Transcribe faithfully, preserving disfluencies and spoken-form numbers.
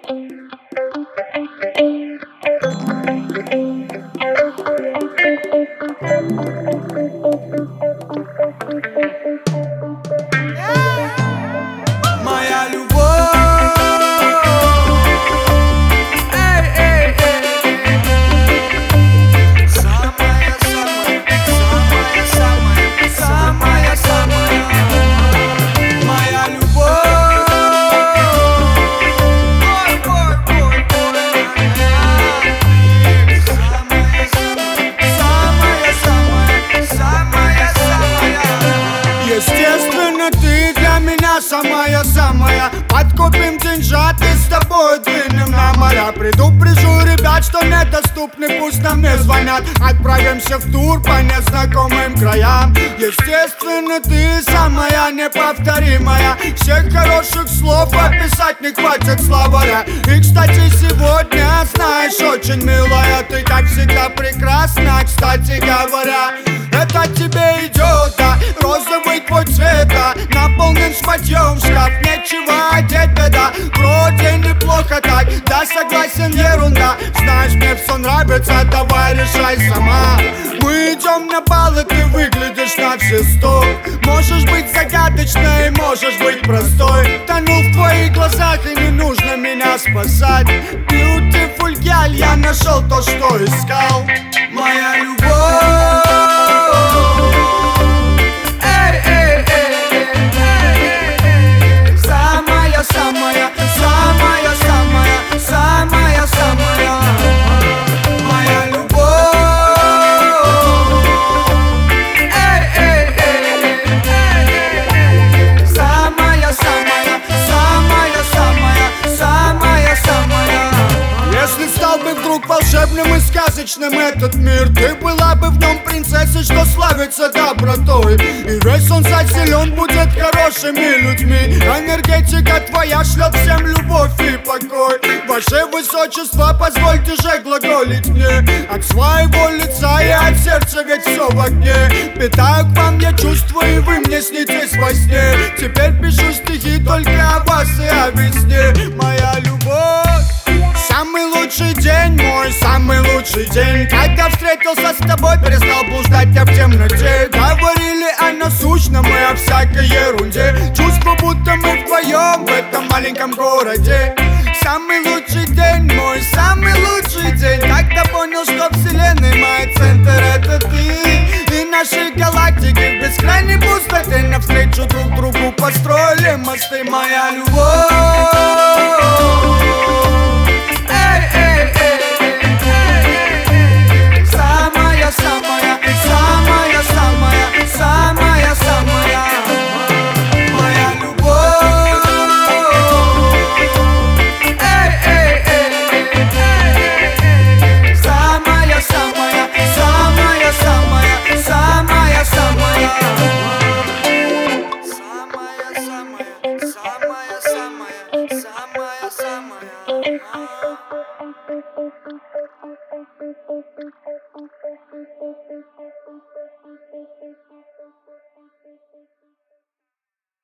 Моя любовь, эй, эй, эй, самая, самая, самая, самая, самая, самая, моя любовь, ой, ой, ой, ой, самая, самая, самая, самая, самая. Естественно, ты для меня самая-самая. Подкупим деньжат и с тобой двинем на моря. Предупрежу ребят, что недоступны, пусть нам не звонят. Отправимся в тур по незнакомым краям. Естественно, ты самая неповторимая. Всех хороших слов описать не хватит словаря. И, кстати, сегодня, знаешь, очень милая. Ты, как всегда, прекрасна, кстати говоря. Это тебе идет, да, розовый твой цвет, да, наполнен шматьем шкаф, нечего одеть, беда. Вроде неплохо так, да, согласен, ерунда. Знаешь, мне все нравится, давай решай сама. Мы идем на бал, и ты выглядишь на все сто. Можешь быть загадочной, можешь быть простой. Тону в твоих глазах, и не нужно меня спасать. Beautiful girl, я нашел то, что искал. Моя любовь, волшебным и сказочным этот мир, ты была бы в нем принцессой, что славится добротой. И весь он заселен будет хорошими людьми. Энергетика твоя шлет всем любовь и покой. Ваше высочество, позвольте же глаголить мне. От своего лица и от сердца, ведь все в огне. Питаю к вам я чувства, и вы мне снитесь во сне. Теперь пишу стихи только о вас и о весне. Моя любовь, самый лучший день, мой самый лучший день. Когда встретился с тобой, перестал блуждать я в темноте. Говорили о насущном и о всякой ерунде. Чувство, будто мы вдвоем в этом маленьком городе. Самый лучший день, мой самый лучший день. Когда понял, что вселенной мой центр это ты. И наши галактики в бескрайней пустоте навстречу друг другу построили мосты. Моя любовь, самая, самая.